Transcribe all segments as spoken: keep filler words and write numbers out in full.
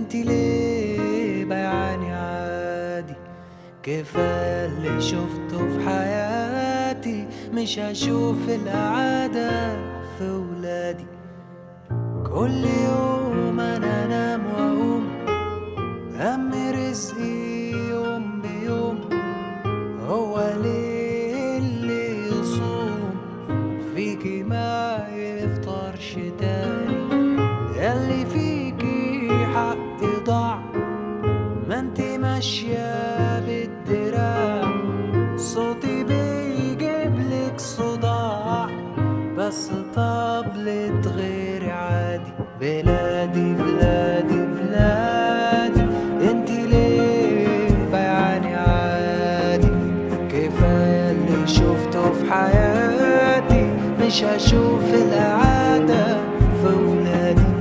انت ليه بيعاني عادي؟ كفاية اللي شفته في حياتي، مش هشوف الإعادة في ولادي. كل يوم أنا أنام وأقوم، هم رزقي يوم بيوم. هو ليه اللي يصوم فيكي ما يفطرش تاني؟ ياللي فيكي حق ضاع، ما انتي ماشية بالدراع. صوتي بيجيبلك صداع، بس طبلة غيري عادي. بلادي بلادي بلادي، انتي ليه بيعاني عادي؟ كفاية اللي شفته في حياتي، مش هشوف الإعادة في ولادي.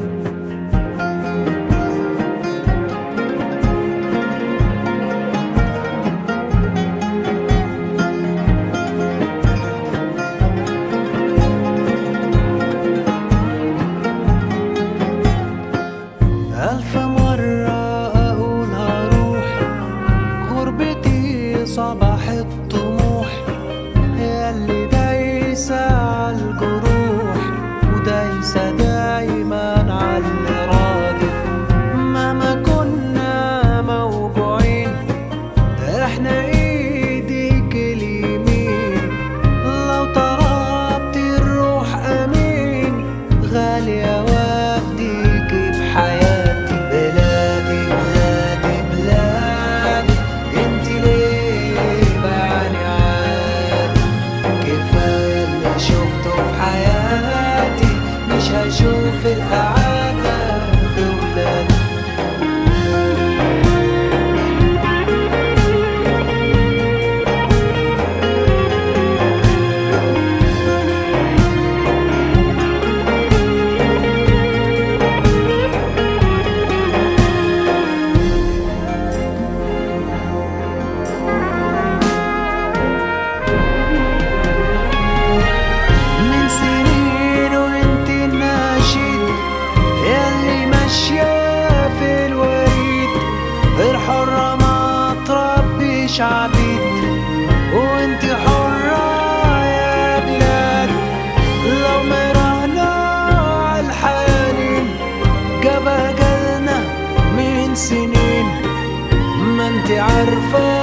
ألف مرة أقول هروح، غربتي صباح الطموح. ياللي دايسة عالجروح، ودايسة دايما عاللي راضي. مهما كنا موجوعين، احنا ايديك اليمين. لو طلبتي الروح امين، غالية وافديكي بحياتي. بلادي بلادي بلادي، انتي ليه بيعاني عادي؟ كفاية اللي شفته في حياتي، مش هشوف الإعادة في ولادي. من سنين وانت الناشد، ياللي ماشية في الوريد. الحرة ما تربيش عبيد، وانت حرة يا بلاد. لو مرهنا عالحنين، جاب أجلنا من سنين. ما انت عارفة